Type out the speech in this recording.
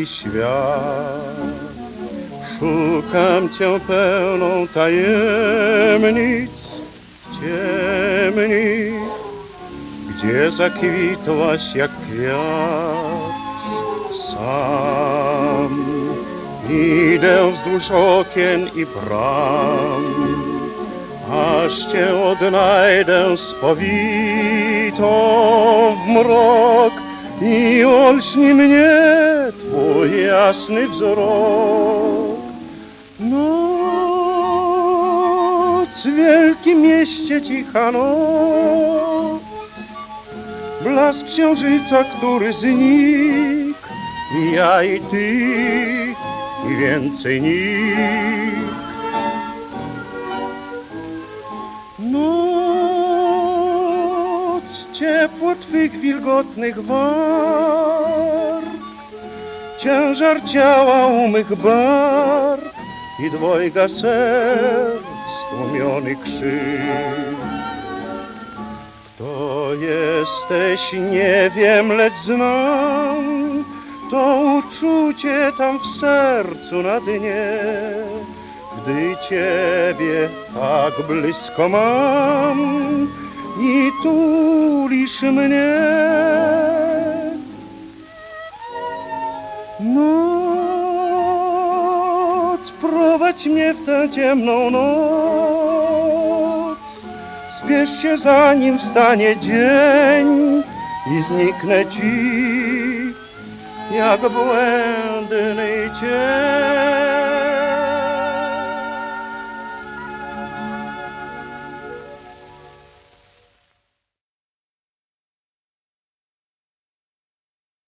wielki świat. Szukam Cię pełną tajemnic, ciemnic, gdzie zakwitłaś jak kwiat. Sam idę wzdłuż okien i bram, aż Cię odnajdę spowitą w mrok i olśni mnie Twój jasny wzrok. Noc w wielkim mieście, cicha noc, blask księżyca, który znikł, i ja i Ty, i więcej nikt. Noc, ciepło Twych wilgotnych warg, ciężar ciała u mych bark i dwojga serc, stłumiony krzyk. Kto jesteś, nie wiem, lecz znam to uczucie tam w sercu na dnie, gdy Ciebie tak blisko mam i tulisz mnie. Noc, prowadź mnie w tę ciemną noc, spiesz się zanim wstanie dzień i zniknę Ci jak błędny cień.